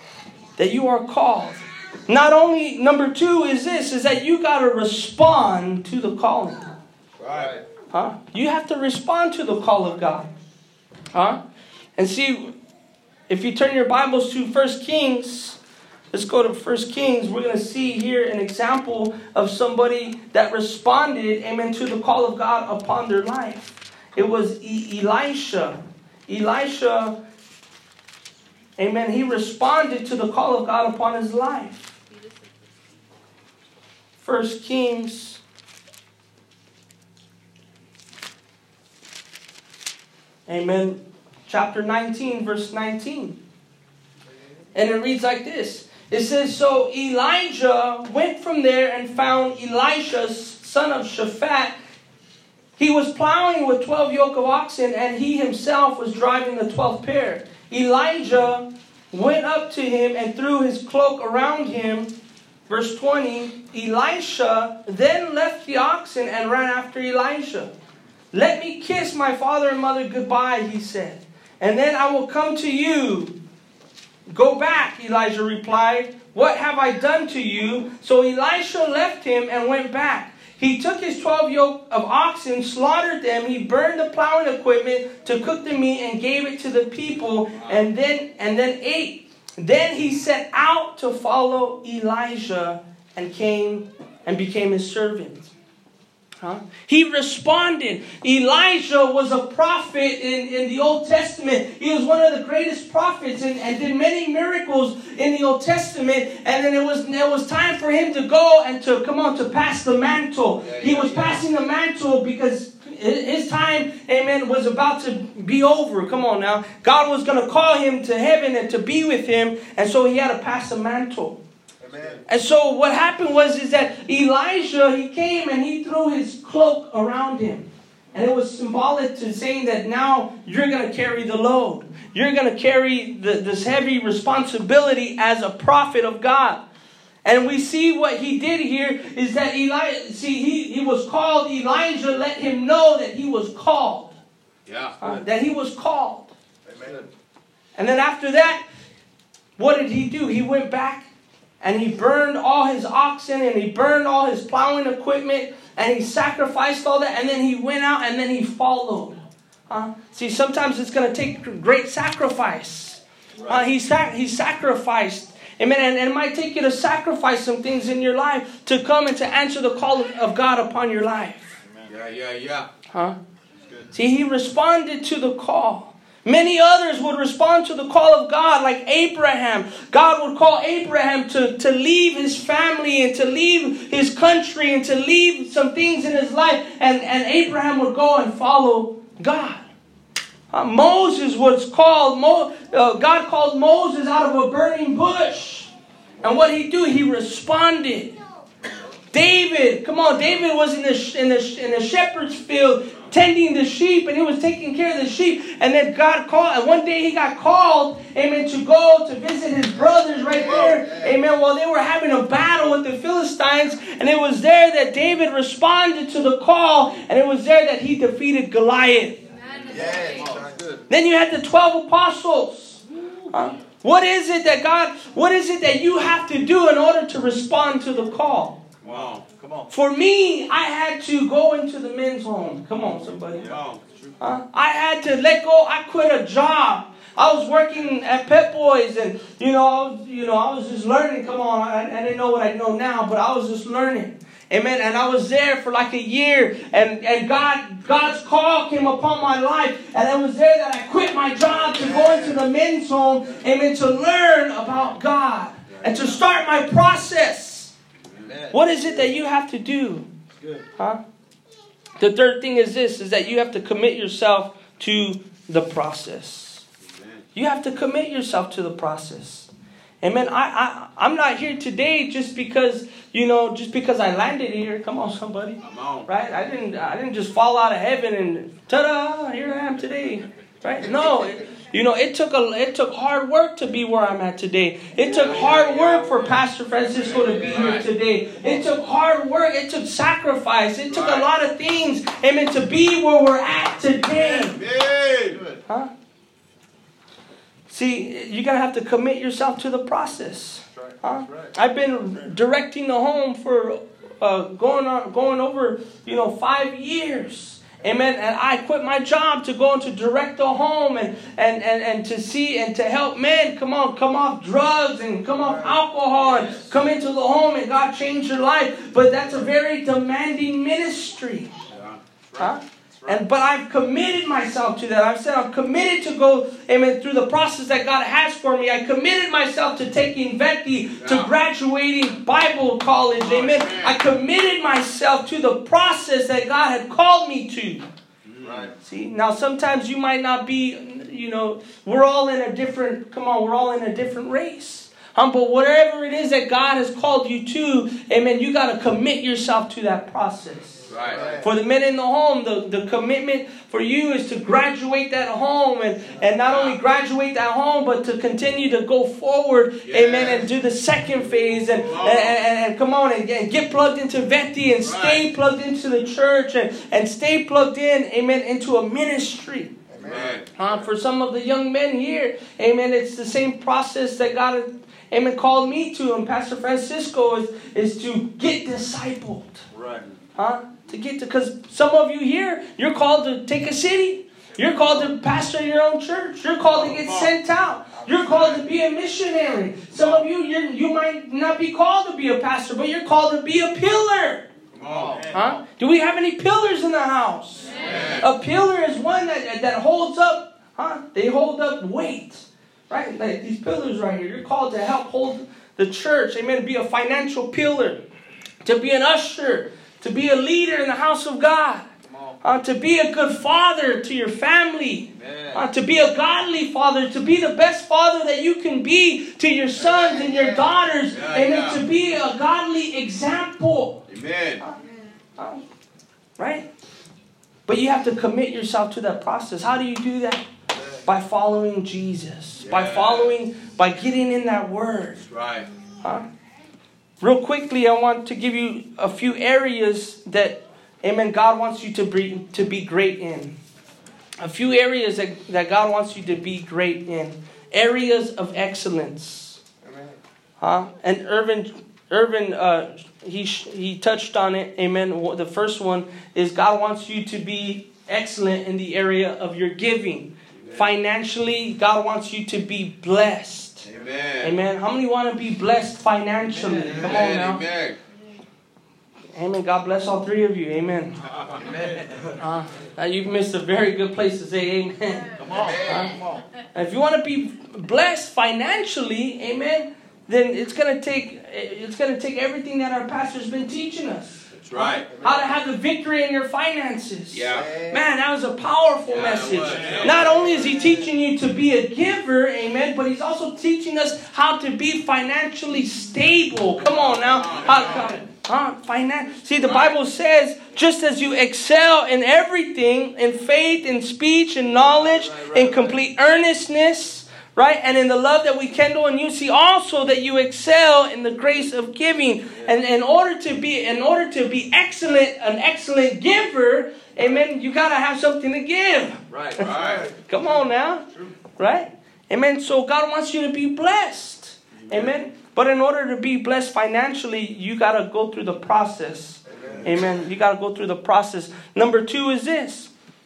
That you are called. Not only, number two is this, is that you got to respond to the calling. Right. Huh? You have to respond to the call of God. Huh? And see, if you turn your Bibles to First Kings, let's go to First Kings. We're going to see here an example of somebody that responded, amen, to the call of God upon their life. It was e- Elisha. Elisha, amen, he responded to the call of God upon his life. First Kings. Amen. Chapter nineteen, verse nineteen. And it reads like this. It says, so Elijah went from there and found Elisha, son of Shaphat. He was plowing with twelve yoke of oxen, and he himself was driving the twelfth pair. Elijah went up to him and threw his cloak around him. Verse twenty, Elisha then left the oxen and ran after Elijah. Let me kiss my father and mother goodbye, he said, and then I will come to you. Go back, Elijah replied. What have I done to you? So Elisha left him and went back. He took his twelve yoke of oxen, slaughtered them. He burned the plowing equipment to cook the meat and gave it to the people, and then and then ate. Then he set out to follow Elijah and came and became his servant. Huh? He responded. Elijah was a prophet in, in the Old Testament. He was one of the greatest prophets and, and did many miracles in the Old Testament. And then it was it was time for him to go and to come on to pass the mantle. Yeah, yeah, he was yeah. passing the mantle because his time, amen, was about to be over. Come on now. God was going to call him to heaven and to be with him. And so he had to pass the mantle. Amen. And so what happened was is that Elijah, he came and he threw his cloak around him. And it was symbolic to saying that now you're going to carry the load. You're going to carry the, this heavy responsibility as a prophet of God. And we see what he did here is that Elijah, see, he, he was called. Elijah let him know that he was called. Yeah. Uh, that he was called. Amen. And then after that, what did he do? He went back and he burned all his oxen and he burned all his plowing equipment and he sacrificed all that, and then he went out and then he followed. Uh, see, sometimes it's going to take great sacrifice. Right. Uh, he, sac- he sacrificed. Amen. And, and it might take you to sacrifice some things in your life to come and to answer the call of, of God upon your life. Yeah, yeah, yeah. Huh? See, he responded to the call. Many others would respond to the call of God, like Abraham. God would call Abraham to, to leave his family and to leave his country and to leave some things in his life. And, and Abraham would go and follow God. Uh, Moses was called, Mo, uh, God called Moses out of a burning bush. And what did he do? He responded. David, come on, David was in the, in the, in the shepherd's field tending the sheep, and he was taking care of the sheep. And then God called, and one day he got called, amen, to go to visit his brothers right there, amen, while they were having a battle with the Philistines. And it was there that David responded to the call, and it was there that he defeated Goliath. Yes. Then you had the twelve apostles. Huh? What is it that God, what is it that you have to do in order to respond to the call? Wow. Come on. For me, I had to go into the men's home. Come on, somebody. Yeah. Huh? I had to let go. I quit a job. I was working at Pep Boys, and you know, I was, you know, I was just learning. Come on, I, I didn't know what I know now, but I was just learning. Amen. And I was there for like a year, and, and God, God's call came upon my life, and it was there that I quit my job to go into the men's home, amen, to learn about God and to start my process. What is it that you have to do? Huh? The third thing is this, is that you have to commit yourself to the process. You have to commit yourself to the process. Amen. I, I, I'm not here today just because, you know, just because I landed here. Come on, somebody. Come on. Right? I didn't I didn't just fall out of heaven and ta-da, here I am today. Right? No. It, you know, it took a it took hard work to be where I'm at today. It took hard work for Pastor Francisco to be here today. It took hard work. It took sacrifice. It took a lot of things, amen, to be where we're at today. Huh? See, you're going to have to commit yourself to the process. Huh? I've been directing the home for uh, going on, going over, you know, five years. Amen. And I quit my job to go and to direct the home and, and, and, and to see and to help men come on, come off drugs and come off alcohol and come into the home and God changed your life. But that's a very demanding ministry. Huh? And but I've committed myself to that. I've said I'm committed to go, amen, through the process that God has for me. I committed myself to taking Veti, to graduating Bible college, amen. I committed myself to the process that God had called me to. Right. See, now sometimes you might not be, you know, we're all in a different, come on, we're all in a different race. Um, but whatever it is that God has called you to, amen, you got to commit yourself to that process. Right. For the men in the home, the, the commitment for you is to graduate that home and, and not only graduate that home, but to continue to go forward, yes. Amen, and do the second phase and, and, and, and come on and, and get plugged into Veti and stay right. plugged into the church and, and stay plugged in, amen, into a ministry. Amen. Uh, for some of the young men here, amen, it's the same process that God has, amen, called me to, and Pastor Francisco is, is to get discipled. Right. Huh? To get to, because some of you here, you're called to take a city. You're called to pastor your own church. You're called to get sent out. You're called to be a missionary. Some of you, you're, you might not be called to be a pastor, but you're called to be a pillar. Huh? Do we have any pillars in the house? A pillar is one that, that holds up, huh? They hold up weight. Right? Like these pillars right here. You're called to help hold the church. Amen. To be a financial pillar. To be an usher. To be a leader in the house of God. Uh, to be a good father to your family. Uh, to be a godly father. To be the best father that you can be to your sons and your daughters. Yeah, and yeah. to be a godly example. Amen. Uh, uh, right? But you have to commit yourself to that process. How do you do that? By following Jesus. Yeah. By following, by getting in that word. That's right. Huh? Real quickly, I want to give you a few areas that, amen, God wants you to be, to be great in. A few areas that, that God wants you to be great in. Areas of excellence. Amen. Huh? And Irvin, Irvin uh, he, he touched on it. Amen. The first one is God wants you to be excellent in the area of your giving. Amen. Financially, God wants you to be blessed. Amen. Amen. How many want to be blessed financially? Amen. Come on now. Amen. Amen. God bless all three of you. Amen. Amen. Uh, uh, you've missed a very good place to say amen. Come on. Uh, Come on. if you want to be blessed financially, amen, then it's gonna take it's gonna take everything that our pastor's been teaching us. That's right. How to have the victory in your finances. Yeah. Man, that was a powerful Yeah, message. it was. Yeah. Not only is he teaching you to be a giver, amen, but he's also teaching us how to be financially stable. Come on now. How, Huh? Finance. See, the Bible says, just as you excel in everything, in faith, in speech, in knowledge, right, right, in complete right. earnestness, right? And in the love that we kindle in you, see also that you excel in the grace of giving. Yeah. And in order to be, in order to be excellent, an excellent giver, amen, you got to have something to give. Right. Right. Come on now. Right? Amen. So God wants you to be blessed. Amen. Amen. But in order to be blessed financially, you got to go through the process. Amen. Amen. You got to go through the process. Number two is this.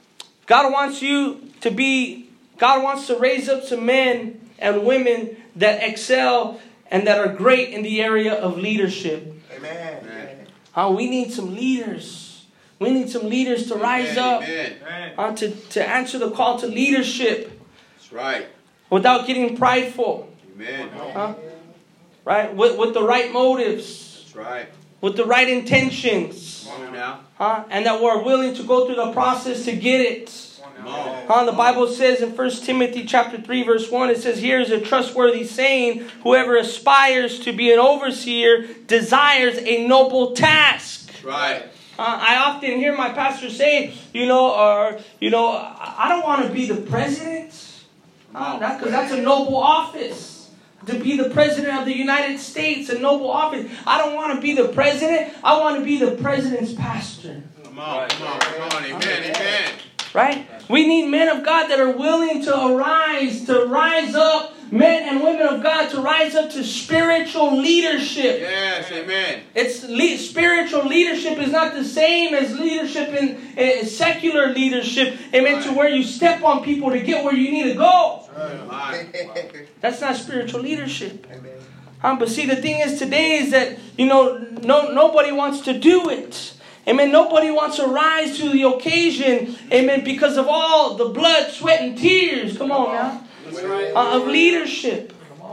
God wants you to be, God wants to raise up some men and women that excel and that are great in the area of leadership. Amen. Amen. Uh, we need some leaders. We need some leaders to Amen. rise up uh, to, to answer the call to leadership. That's right. Without getting prideful. Amen. Uh, Right? With, with the right motives. That's right. With the right intentions. Come on now. Huh? And that we're willing to go through the process to get it. Come on. Huh? The Bible says in First Timothy chapter three verse one, it says, here is a trustworthy saying, whoever aspires to be an overseer desires a noble task. That's right. Uh, I often hear my pastor say, you know, or, you know, I don't want to be the president. Uh, that, 'cause that's a noble office. To be the president of the United States, a noble office. I don't want to be the president. I want to be the president's pastor. Come on, come on, come on. Amen, amen. Right? We need men of God that are willing to arise, to rise up, men and women of God to rise up to spiritual leadership. Yes, amen. It's le- spiritual leadership is not the same as leadership in, in secular leadership. Amen. Right. To where you step on people to get where you need to go. Right. That's not spiritual leadership. Um, but see, the thing is today is that, you know, no nobody wants to do it. Amen. Nobody wants to rise to the occasion. Amen. Because of all the blood, sweat, and tears. Come on now. Uh, of leadership.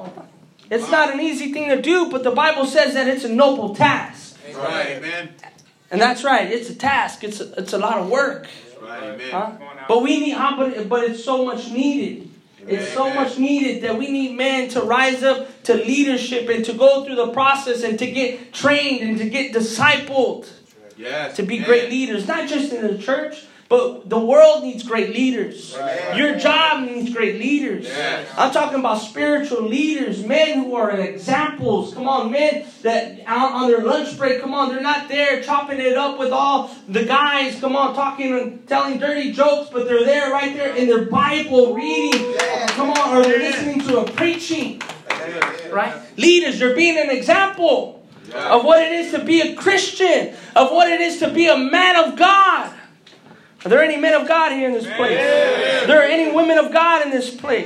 It's not an easy thing to do, but the Bible says that it's a noble task. That's right, amen. And that's right. It's a task. It's a, it's a lot of work. That's right, amen. Huh? But we need, but, but it's so much needed. It's so Amen. much needed that we need men to rise up to leadership and to go through the process and to get trained and to get discipled. Yes. To be Amen. great leaders, not just in the church, but the world needs great leaders. Right. Your job needs great leaders. Yes. I'm talking about spiritual leaders, men who are examples. Come on, men that out on their lunch break, come on, they're not there chopping it up with all the guys, come on, talking and telling dirty jokes, but they're there right there in their Bible reading. Yes. Come on, or they're listening to a preaching. Yes. Right? Leaders, you're being an example yeah. of what it is to be a Christian, of what it is to be a man of God. Are there any men of God here in this place? Are there any women of God in this place?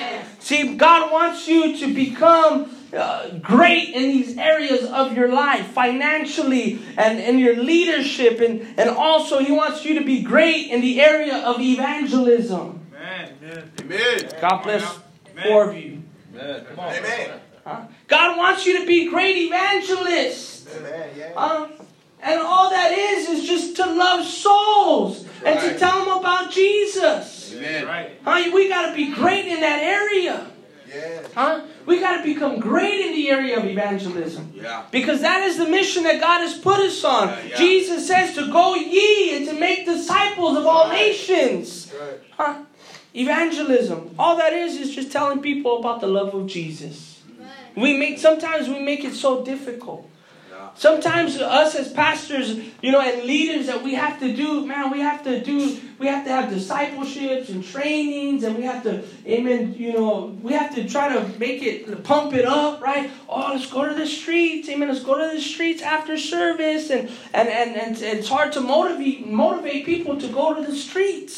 See, God wants you to become uh, great in these areas of your life, financially and in your leadership. And, and also He wants you to be great in the area of evangelism. Amen. Amen. God bless four of you. Amen. Come on. Amen. Huh? God wants you to be great evangelists. Amen. Yeah. Uh, and all that is is just to love souls right. and to tell them about Jesus. Amen. Right. Huh? We got to be great in that area. Yes. Huh? We got to become great in the area of evangelism. Yeah. Because that is the mission that God has put us on. Yeah, yeah. Jesus says to go ye and to make disciples of all right. nations. Right. Huh? Evangelism. All that is is just telling people about the love of Jesus. Right. We make sometimes we make it so difficult. Sometimes us as pastors, you know, and leaders that we have to do, man, we have to do, we have to have discipleships and trainings, and we have to, amen, you know, we have to try to make it, pump it up, right? Oh, let's go to the streets, amen, let's go to the streets after service, and and and, and it's hard to motivate motivate people to go to the streets.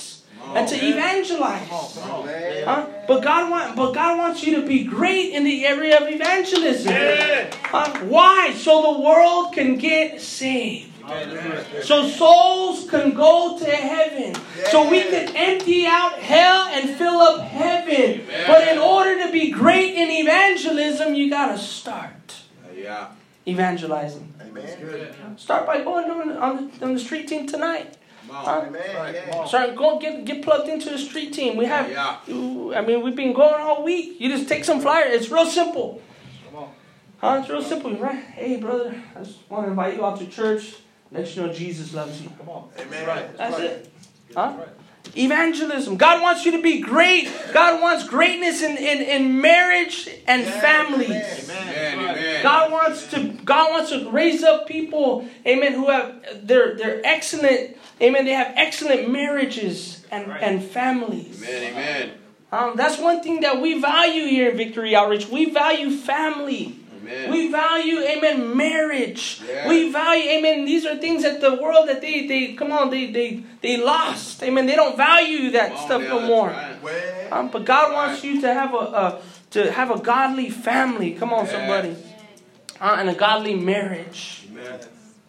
and to evangelize. Huh? But God want, but God wants you to be great in the area of evangelism. Huh? Why? So the world can get saved. So souls can go to heaven. So we can empty out hell and fill up heaven. But in order to be great in evangelism, you got to start evangelizing. Start by going on the, on the, on the street team tonight. Huh? Start go get get plugged into the street team. We have, I mean, we've been going all week. You just take some flyers. It's real simple. Huh? It's real simple, right? Hey, brother, I just want to invite you out to church. Let you know Jesus loves you. Come on. Amen. Right. That's it. Huh? Evangelism. God wants you to be great. God wants greatness in, in, in marriage and families. Amen. Amen. God wants to God wants to raise up people, amen, who have they're they're excellent, amen, they have excellent marriages and, right. and families. Amen. Amen. Um, that's one thing that we value here in Victory Outreach. We value family. Amen. We value, amen, marriage. Yeah. We value, amen, these are things that the world that they, they come on, they they they lost. Amen. They don't value that oh, stuff yeah, no more. Right. Um, but God right. wants you to have a, a to have a godly family. Come on, yeah. somebody. Uh, and a godly marriage. Amen.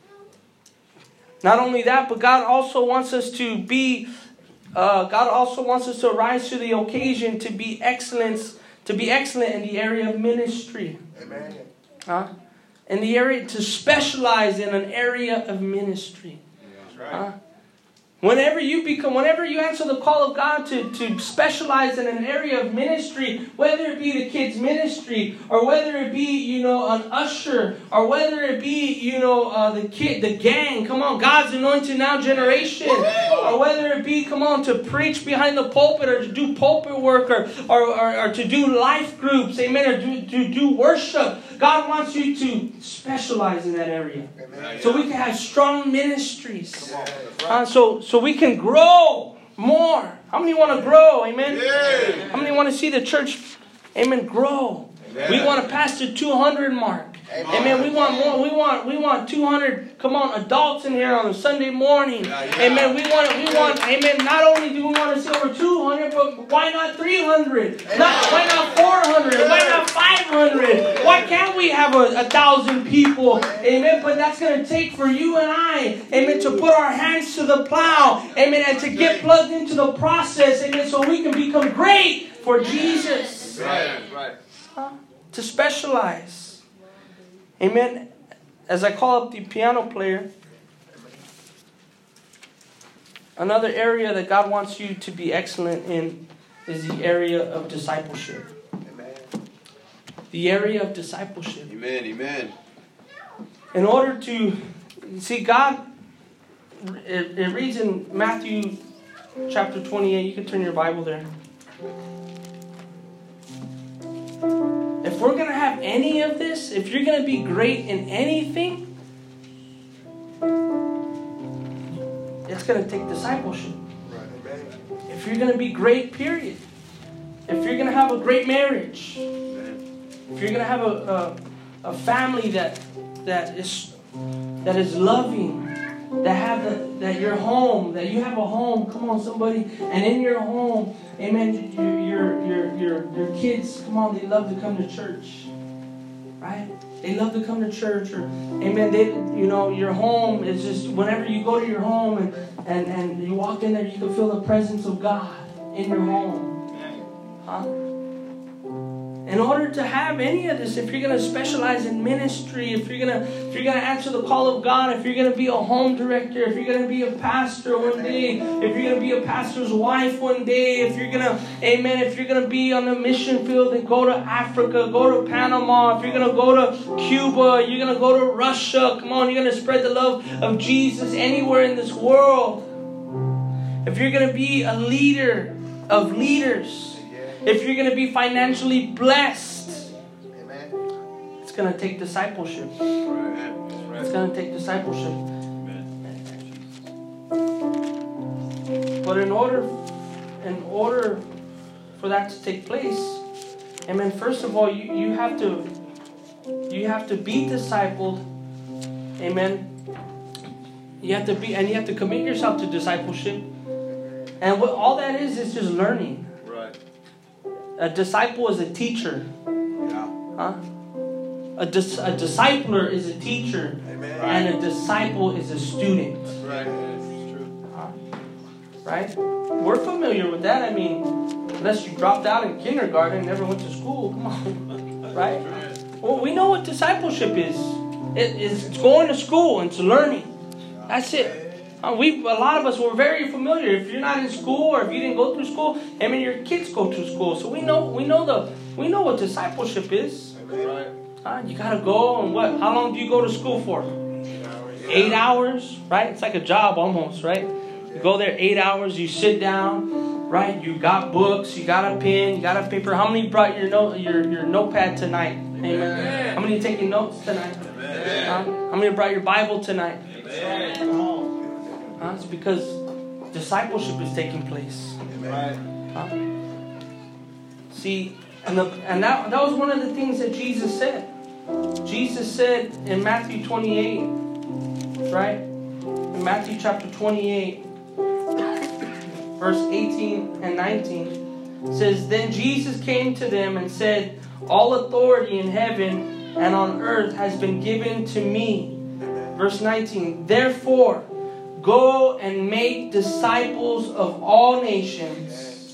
Not only that, but God also wants us to be uh, God also wants us to rise to the occasion to be excellence, to be excellent in the area of ministry. Amen. Huh? In the area, to specialize in an area of ministry. That's right. Huh? Whenever you become, whenever you answer the call of God to, to specialize in an area of ministry, whether it be the kids' ministry, or whether it be, you know, an usher, or whether it be, you know, uh, the kid, the gang, come on, God's anointed now generation, or whether it be, come on, to preach behind the pulpit, or to do pulpit work, or or, or, or to do life groups, amen, or do, to do worship. God wants you to specialize in that area. Amen. So we can have strong ministries. Uh, so, so we can grow more. How many want to grow? Amen? Yeah. How many want to see the church, amen, grow? Amen. We want to pass the two hundred mark. Amen. Amen. We want more. We want. We want two hundred. Come on, adults in here on a Sunday morning. Yeah, yeah. Amen. We want. We want. Amen. Not only do we want to see over two hundred, but why not three hundred? Not, why not four hundred? Why not five hundred? Why can't we have a, a thousand people? Amen. But that's going to take for you and I. Amen. To put our hands to the plow. Amen. And to get plugged into the process. Amen. So we can become great for Jesus. Right. Right. Huh? To specialize. Amen. As I call up the piano player, another area that God wants you to be excellent in is the area of discipleship. Amen. The area of discipleship. Amen. Amen. In order to see God, it, it reads in Matthew chapter twenty-eight. You can turn your Bible there. If we're going to have any of this, if you're going to be great in anything, it's going to take discipleship. If you're going to be great, period. If you're going to have a great marriage, if you're going to have a, a, a family that that is that is loving, that have the, that your home, that you have a home, come on somebody, and in your home, amen, your your your your your kids, come on, they love to come to church. Right? They love to come to church, or amen, they, you know, your home is just, whenever you go to your home and, and, and you walk in there, you can feel the presence of God in your home. Huh? In order to have any of this, if you're going to specialize in ministry, if you're going to if you're going to answer the call of God, if you're going to be a home director, if you're going to be a pastor one day, if you're going to be a pastor's wife one day, if you're going to, amen, if you're going to be on the mission field and go to Africa, go to Panama, if you're going to go to Cuba, you're going to go to Russia, come on, you're going to spread the love of Jesus anywhere in this world. If you're going to be a leader of leaders, if you're going to be financially blessed, amen, it's going to take discipleship. Right. It's going to take discipleship. Amen. But in order, in order for that to take place, amen, first of all, you, you have to you have to be discipled. Amen. You have to be, and you have to commit yourself to discipleship. And what all that is is just learning. Right. A disciple is a teacher. Yeah. Huh? A, dis- a discipler is a teacher. Amen. And a disciple is a student. That's right. It's true. Huh? Right? We're familiar with that. I mean, unless you dropped out in kindergarten and never went to school. Come on. Right? Well, we know what discipleship is. It is it's going to school and it's learning. That's it. Uh, we a lot of us were very familiar. If you're not in school or if you didn't go through school, I mean your kids go to school, so we know we know the we know what discipleship is. Right. Uh, you gotta go and what? How long do you go to school for? Eight hours, right? It's like a job almost, right? You go there eight hours. You sit down, right? You got books, you got a pen, you got a paper. How many brought your note your your notepad tonight? Amen. How many are taking notes tonight? Uh, how many brought your Bible tonight? Uh, it's because discipleship is taking place. Uh, see, and the, and that that was one of the things that Jesus said. Jesus said in Matthew twenty-eight, right? In Matthew chapter twenty-eight, verse eighteen and nineteen, it says, "Then Jesus came to them and said, 'All authority in heaven and on earth has been given to me.'" Verse nineteen, "Therefore, go and make disciples of all nations,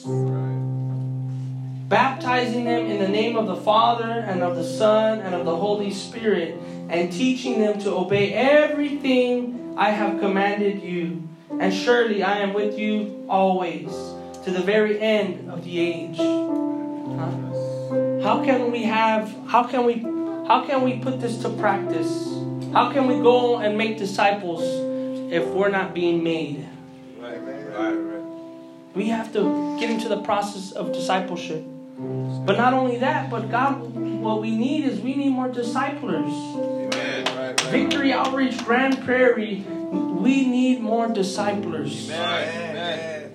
baptizing them in the name of the Father and of the Son and of the Holy Spirit, and teaching them to obey everything I have commanded you. And surely I am with you always, to the very end of the age." Huh? How can we have, how can we, how can we put this to practice? How can we go and make disciples if we're not being made? Right, right, right. We have to get into the process of discipleship. But not only that, but God, what we need is we need more disciplers. Amen. Right, right. Victory Outreach Grand Prairie, we need more disciplers. Amen.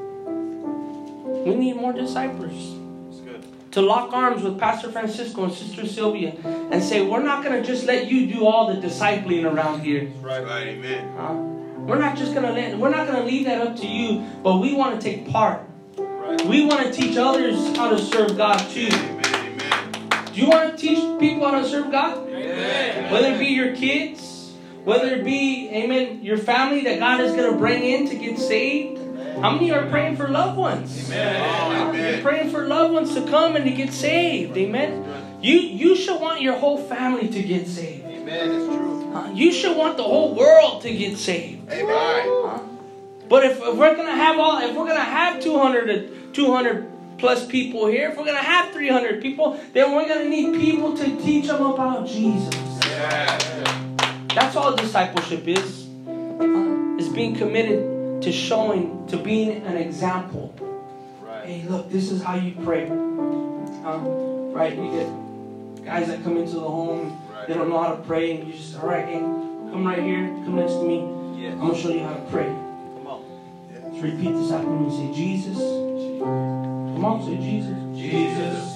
We need more disciplers. To lock arms with Pastor Francisco and Sister Sylvia and say, we're not going to just let you do all the discipling around here. Right, right, amen. Huh? We're not just going to let, we're not going to leave that up to you, but we want to take part. Right. We want to teach others how to serve God too. Amen, amen. Do you want to teach people how to serve God? Amen. Whether it be your kids, whether it be, amen, your family that God is going to bring in to get saved. How many are praying for loved ones? Amen. Uh, you're praying for loved ones to come and to get saved. Amen. You you should want your whole family to get saved. Amen. It's true. Uh, you should want the whole world to get saved. Amen. Uh, but if, if we're gonna have all, if we're gonna have two hundred, two hundred plus people here, if we're gonna have three hundred people, then we're gonna need people to teach them about Jesus. Yeah. That's all discipleship is. Uh, is being committed to showing, to being an example. Right. Hey, look, this is how you pray. Um, right? You get guys that come into the home, Right. they don't know how to pray, and you just, all right, hey, come right here, come next to me. Yes. I'm going to show you how to pray. Come on. Just repeat this after me. Say, Jesus. Come on, say Jesus. Jesus.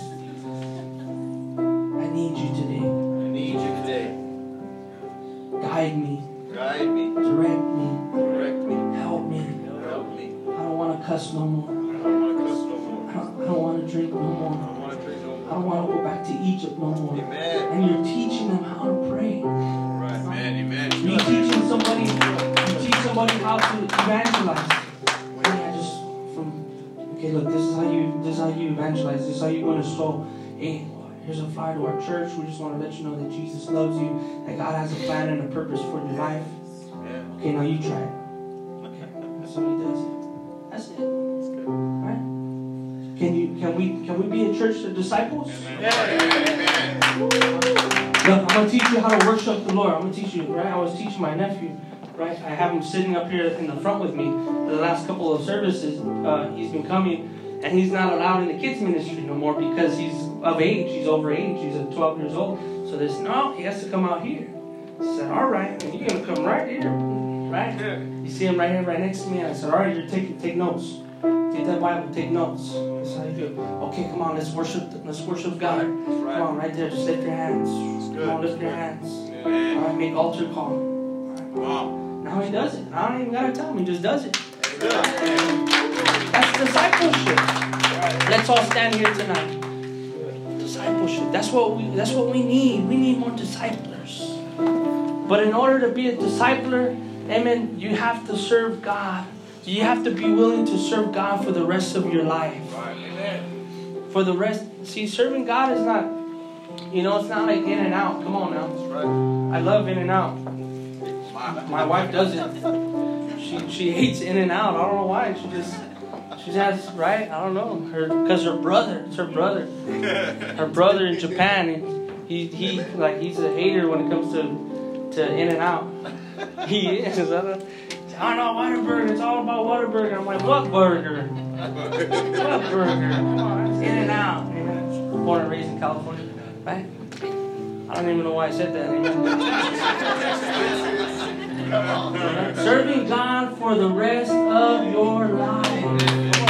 I need you today. I need you today. Guide me. Guide me. Direct me. Direct me. Help me. Help me. I don't want to cuss no more. I don't want to cuss no more. I don't, I don't want to drink no I more. don't want to drink no I more. don't want to go back to Egypt no more. Amen. And you're teaching them how to pray. Right. Amen. Amen. You're teaching somebody, you teach somebody how to evangelize. Yeah, just from, okay, look, this is how you, this is how you evangelize. This is how you win a soul. Hey, here's a flyer to our church. We just want to let you know that Jesus loves you, that God has a plan and a purpose for your life. Yeah. Okay, now you try it. That's what he does. That's it. That's good. Right? Can you? Can we? Can we be a church of disciples? Amen. Look, I'm gonna teach you how to worship the Lord. I'm gonna teach you. Right? I was teaching my nephew. Right? I have him sitting up here in the front with me. The last couple of services, uh, he's been coming, and he's not allowed in the kids ministry no more because he's of age. He's over age. He's uh, twelve years old. So there's no. He has to come out here. I said, all right, and you're gonna come right here. Right? You see him right here, right next to me. And I said, all right, you're taking take notes. Take that Bible, take notes. That's how you do it. Okay, come on, let's worship. Let's worship God. Come on, right there, just lift your hands. Come on, lift your hands. All right, make altar call. All right, Wow. now he does it. I don't even gotta tell him. He just does it. Amen. That's discipleship. Let's all stand here tonight. Discipleship. That's what we that's what we need. We need more disciplers. But in order to be a discipler, amen, you have to serve God. You have to be willing to serve God for the rest of your life. For the rest, see, serving God is not, you know, it's not like in and out. Come on now. I love in and out. My wife doesn't. She she hates in and out. I don't know why. She just she has right. I don't know her because her brother. It's her brother. Her brother in Japan. He he like he's a hater when it comes to to in and out. He is. I don't, I don't know Whataburger. It's all about Whataburger. I'm like, what burger? What burger? Come on, it's in and out. Amen. Born and raised in California, right? I don't even know why I said that. Amen. Serving God for the rest of your life.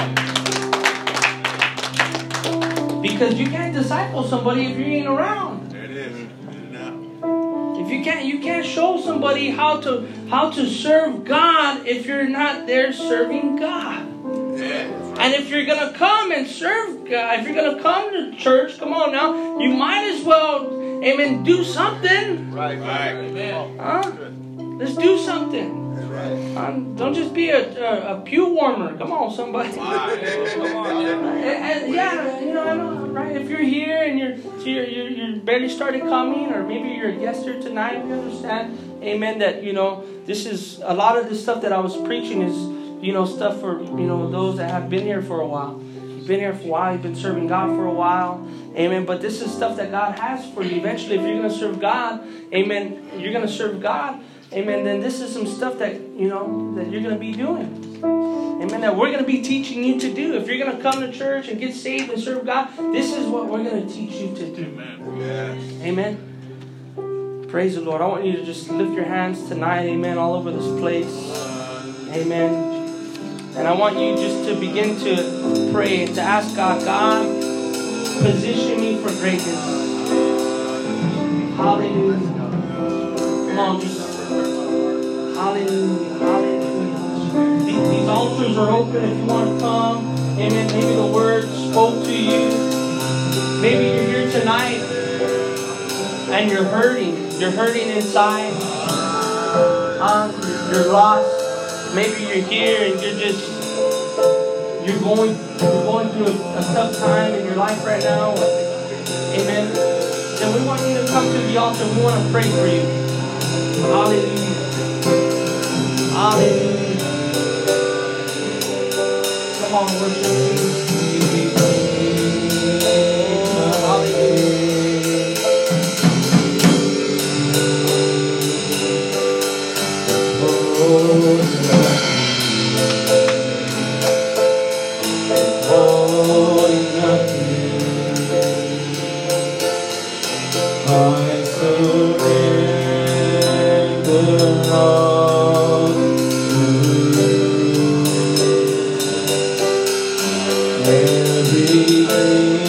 Because you can't disciple somebody if you ain't around. There it is. If you can't, you can't show somebody how to how to serve God if you're not there serving God. Yeah. And if you're gonna come and serve God, if you're gonna come to church, come on now, you might as well, amen, do something. Right. Right. Amen. Huh? Let's do something. Um, don't just be a, a, a pew warmer. Come on, somebody. Come on. And, and yeah, you know, I know, right? If you're here and you're you're, you're you're barely started coming, or maybe you're a guest here tonight, we understand, amen, that, you know, this is, a lot of the stuff that I was preaching is, you know, stuff for, you know, those that have been here for a while. You've been here for a while. You've been serving God for a while. Amen. But this is stuff that God has for you. Eventually, if you're going to serve God, amen, you're going to serve God. Amen. Then this is some stuff that, you know, that you're going to be doing. Amen. That we're going to be teaching you to do. If you're going to come to church and get saved and serve God, this is what we're going to teach you to do. Amen. Yes. Amen. Praise the Lord. I want you to just lift your hands tonight. Amen. All over this place. Amen. And I want you just to begin to pray and to ask God, God, position me for greatness. Hallelujah. Come on, just hallelujah, hallelujah. These, these altars are open if you want to come. Amen. Maybe the word spoke to you. Maybe you're here tonight and you're hurting. You're hurting inside. Uh, you're lost. Maybe you're here and you're just you're going you're going through a, a tough time in your life right now. Amen. Then we want you to come to the altar. We want to pray for you. Hallelujah. Hallelujah. Come on, worship me. Hallelujah. Every